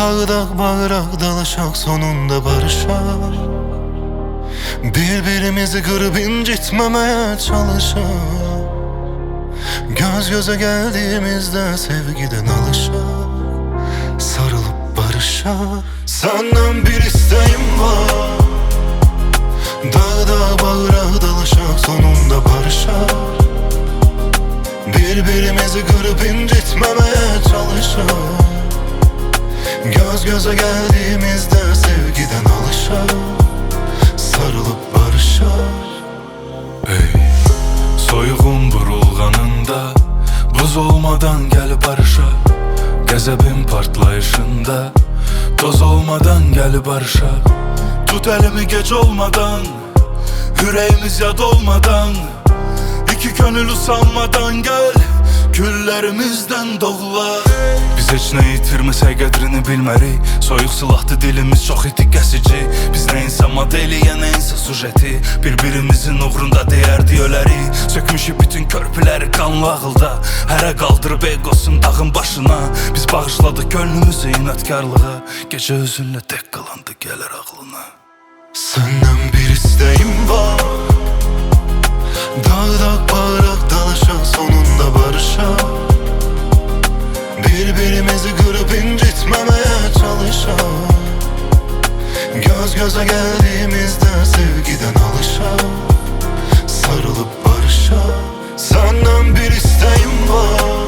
Dağda bağırak dalışak sonunda barışar. Birbirimizi kırıp incitmemeye çalışır. Göz göze geldiğimizde sevgiden alışar. Sarılıp barışar. Senden bir isteğim var. Dağda bağırak dalışak sonunda barışar. Birbirimizi kırıp incitmemeye çalışır. Göz göze geldiğimizde sevgiden alışar. Sarılıp barışar. Ey, soyuğun burulğanında buz olmadan gel barışar. Qəzəbin partlayışında toz olmadan gel barışar. Tut elimi gec olmadan, yüreğimiz yad olmadan, iki gönül usanmadan gel, küllərimizdən doğular. Biz heç nə itirməsək qədrini bilmərik. Soyuq silahdı dilimiz, çox itik kəsici. Biz nə insan modeli, ya nə insan sujeti. Bir-birimizin uğrunda deyərdi ölərik. Sökmüşük bütün körpüləri qanlı ağılda. Hərə qaldırıb egosun dağın başına. Biz bağışladıq gönlümüzü inatkarlığa. Gecə özünlə tək qalandı gələr ağlına. Senden bir isteğim var. Dağda bağırak dalışak sonunda barışar. Birbirimizi kırıp incitmemeye çalışar. Göz göze geldiğimizde sevgiden alışar. Sarılıp barışar. Senden bir isteğim var.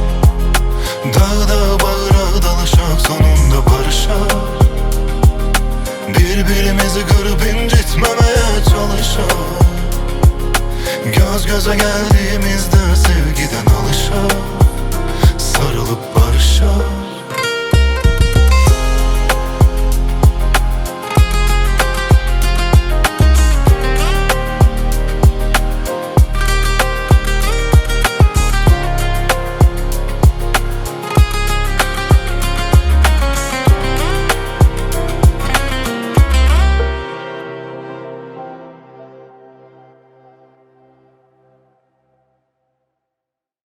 Dağda bağırak dalışak sonunda barışar. Birbirimizi kırıp incitmemeye çalışar. Göz göze geldiğimizde sevgiden alışar. Sarılıp barışar.